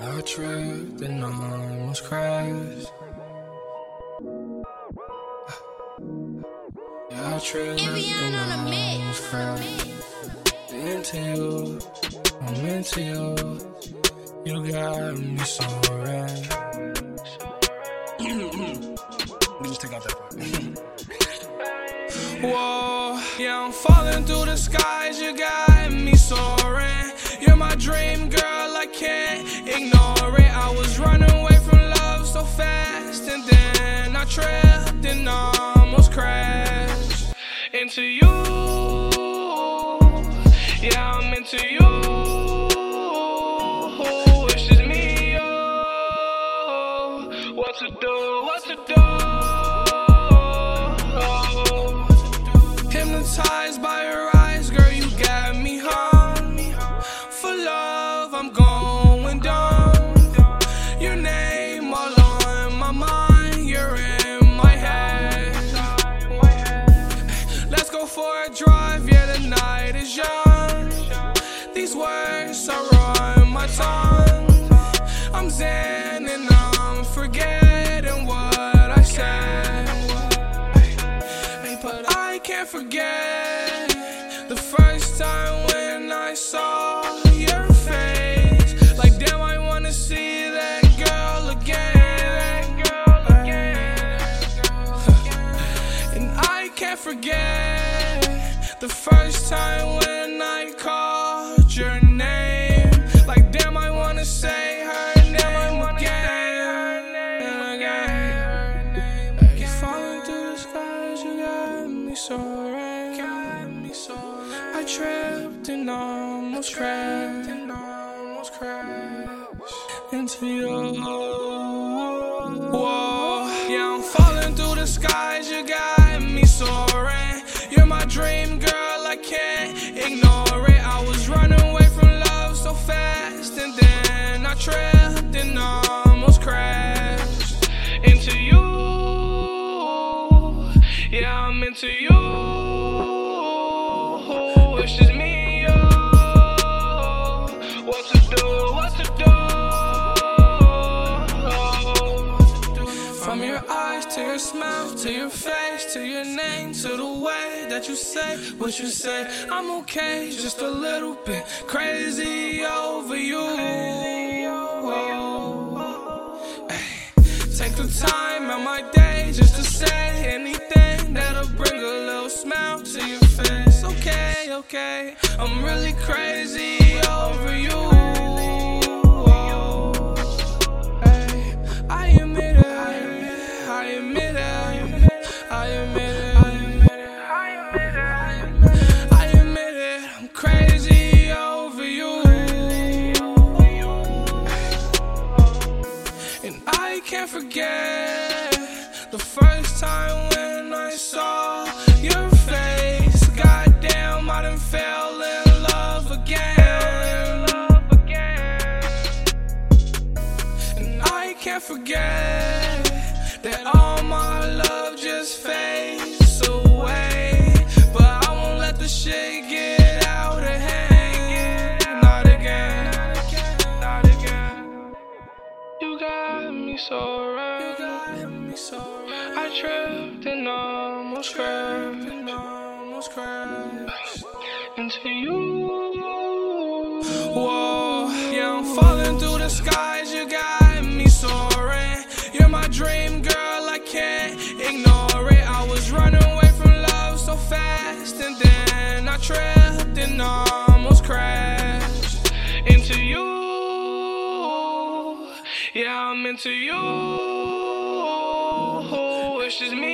I tripped and almost crashed. Yeah, I tripped and almost crashed. Into you, you got me so red. Let me just take out that part. Whoa, yeah, I'm falling through the skies, you got me soaring. You're my dream, girl, I can't ignore it. I was running away from love so fast, and then I tripped and almost crashed into you. Yeah, I'm into you. It's just me, oh. What to do, what to do. Hypnotized by your eyes, girl, you got me hung. For love, I'm going down. Your name all on my mind, you're in my head. Let's go for a drive, yeah, the night is young. These words are on my tongue. I'm zen and I'm forgetting what I said. But I can't forget the first time when I saw your face. Like damn, I wanna see that girl again. And I can't forget the first time when I called your name. Like damn, I wanna say her name again. Keep falling through the skies, you got me soaring. I tripped and almost crashed into you. Whoa, yeah, I'm falling through the skies, you got me soaring. You're my dream, girl, I can't ignore it. I was running away from love so fast, and then I tripped and almost crashed into you. Yeah, I'm into you. It's just me, oh. What to do, what to do. From your eyes to your smile, to your face, to your name, to the way that you say what you say. I'm okay, just a little bit crazy over you. Ay, take the time out my day just to say anything that'll bring a little smile to your face. Okay, okay, I'm really crazy over you. Ay, I admit it, I admit it, I admit it, I admit it, I'm crazy over you. And I can't forget the first time when I saw your face. Goddamn, I done fell in love again. And I can't forget that all my love just fades away. But I won't let the shit get out of hand. Not again, not again. You got me so right. I tripped and almost crashed into you. Whoa, yeah, I'm falling through the skies, you got me soaring. You're my dream, girl, I can't ignore it. I was running away from love so fast, and then I tripped and almost crashed into you. Yeah, I'm into you. It's just me.